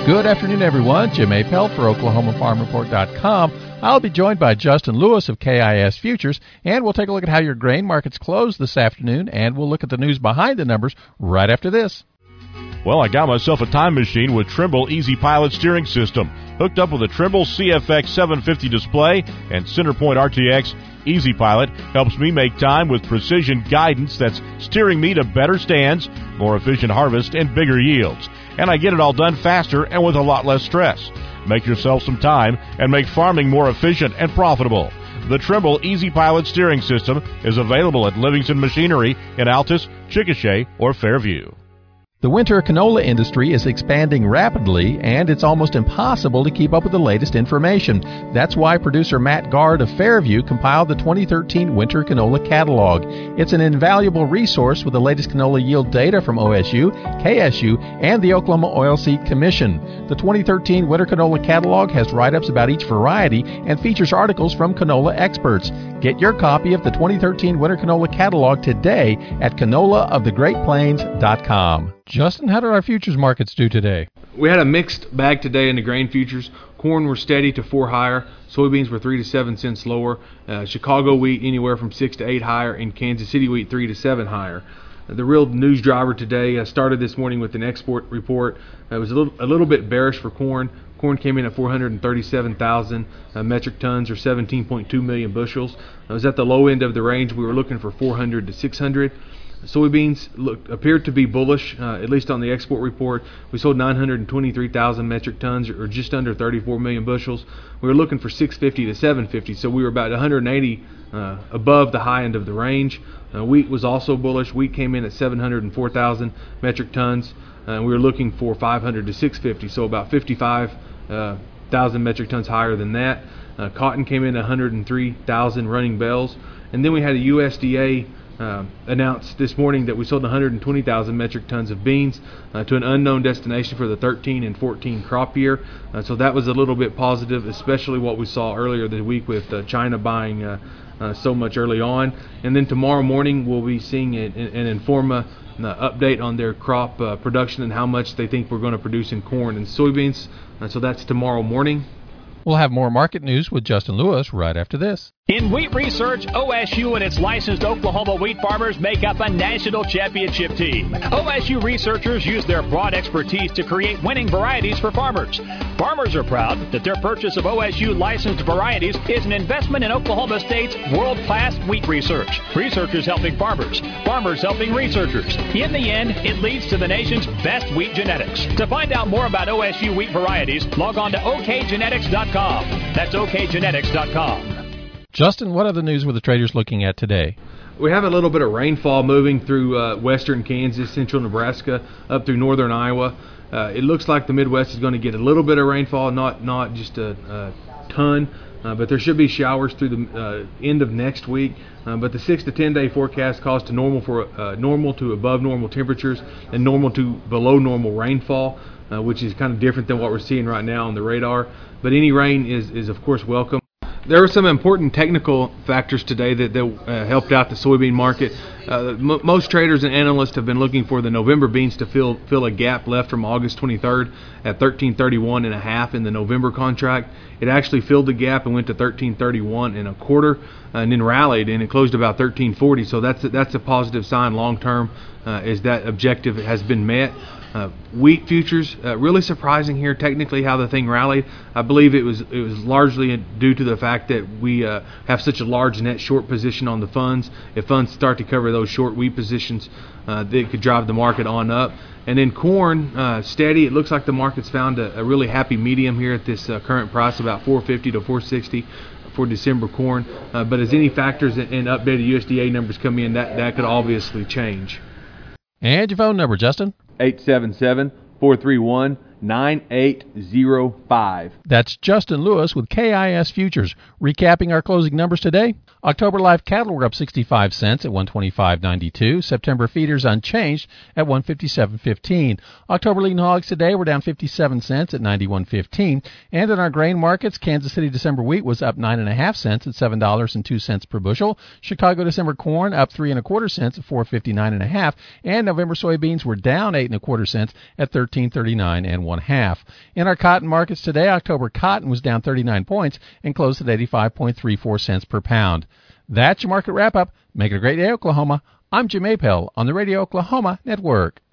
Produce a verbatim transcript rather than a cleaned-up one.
Good afternoon, everyone. Jim Appel for Oklahoma Farm Report dot com. I'll be joined by Justin Lewis of K I S Futures, and we'll take a look at how your grain markets closed this afternoon, and we'll look at the news behind the numbers right after this. Well, I got myself a time machine with Trimble Easy Pilot steering system, hooked up with a Trimble C F X seven fifty display and Centerpoint R T X. Easy Pilot helps me make time with precision guidance that's steering me to better stands, more efficient harvest, and bigger yields. And I get it all done faster and with a lot less stress. Make yourself some time and make farming more efficient and profitable. The Trimble Easy Pilot steering system is available at Livingston Machinery in Altus, Chickasha, or Fairview. The winter canola industry is expanding rapidly, and it's almost impossible to keep up with the latest information. That's why producer Matt Guard of Fairview compiled the twenty thirteen Winter Canola Catalog. It's an invaluable resource with the latest canola yield data from O S U, K S U, and the Oklahoma Oilseed Commission. The twenty thirteen Winter Canola Catalog has write-ups about each variety and features articles from canola experts. Get your copy of the twenty thirteen Winter Canola Catalog today at canola of the great plains dot com. Justin, how did our futures markets do today? We had a mixed bag today in the grain futures. Corn were steady to four higher. Soybeans were three to seven cents lower. Uh, Chicago wheat anywhere from six to eight higher, and Kansas City wheat three to seven higher. Uh, the real news driver today uh, started this morning with an export report. Uh, it was a little, a little bit bearish for corn. Corn came in at four hundred thirty-seven thousand uh, metric tons, or seventeen point two million bushels. It was at the low end of the range. We were looking for four hundred to six hundred. Soybeans looked, appeared to be bullish, uh, at least on the export report. We sold nine hundred twenty-three thousand metric tons, or just under thirty-four million bushels. We were looking for six fifty to seven fifty, so we were about one hundred eighty uh, above the high end of the range. Uh, wheat was also bullish. Wheat came in at seven hundred four thousand metric tons, uh, and we were looking for five hundred to six fifty, so about fifty-five thousand metric tons higher than that. Uh, cotton came in at one hundred three thousand running bells, and then we had a U S D A Uh, announced this morning that we sold one hundred twenty thousand metric tons of beans uh, to an unknown destination for the thirteen and fourteen crop year. Uh, so that was a little bit positive, especially what we saw earlier this week with uh, China buying uh, uh, so much early on. And then tomorrow morning we'll be seeing an, an Informa uh, update on their crop uh, production and how much they think we're going to produce in corn and soybeans. Uh, so that's tomorrow morning. We'll have more market news with Justin Lewis right after this. In wheat research, O S U and its licensed Oklahoma wheat farmers make up a national championship team. O S U researchers use their broad expertise to create winning varieties for farmers. Farmers are proud that their purchase of O S U licensed varieties is an investment in Oklahoma State's world-class wheat research. Researchers helping farmers, farmers helping researchers. In the end, it leads to the nation's best wheat genetics. To find out more about O S U wheat varieties, log on to O K genetics dot com. That's O K genetics dot com. Justin, what other news were the traders looking at today? We have a little bit of rainfall moving through uh, western Kansas, central Nebraska, up through northern Iowa. Uh, it looks like the Midwest is going to get a little bit of rainfall, not not just a, a ton, uh, but there should be showers through the uh, end of next week. Uh, but the six to ten day forecast calls to normal for uh, normal to above normal temperatures and normal to below normal rainfall, uh, which is kind of different than what we're seeing right now on the radar. But any rain is is of course welcome. There were some important technical factors today that, that uh, helped out the soybean market. Uh, m- most traders and analysts have been looking for the November beans to fill fill a gap left from August twenty-third at thirteen thirty-one and a half in the November contract. It actually filled the gap and went to thirteen thirty-one and a quarter, uh, and then rallied, and it closed about thirteen forty. So that's a, that's a positive sign long term, uh, is that objective has been met. Uh, wheat futures, uh, really surprising here technically how the thing rallied. I believe it was it was largely due to the fact that we uh, have such a large net short position on the funds. If funds start to cover those short wheat positions, uh, they could drive the market on up. And then corn, uh, steady. It looks like the market's found a, a really happy medium here at this uh, current price, about four fifty to four sixty for December corn. Uh, but as any factors and, and updated U S D A numbers come in, that, that could obviously change. And your phone number, Justin? eight seven seven, four three one, nine eight zero five. That's Justin Lewis with K I S Futures. Recapping our closing numbers today. October live cattle were up sixty-five cents at one twenty-five ninety-two. September feeders unchanged at one fifty-seven fifteen. October lean hogs today were down fifty-seven cents at ninety-one fifteen. And in our grain markets, Kansas City December wheat was up nine and a half cents at seven dollars and two cents per bushel. Chicago December corn up three and a quarter cents at four fifty-nine and a half. And November soybeans were down eight and a quarter cents at thirteen thirty-nine and one one half. In our cotton markets today, October cotton was down thirty-nine points and closed at eighty-five point three four cents per pound. That's your market wrap-up. Make it a great day, Oklahoma. I'm Jim Apel on the Radio Oklahoma Network.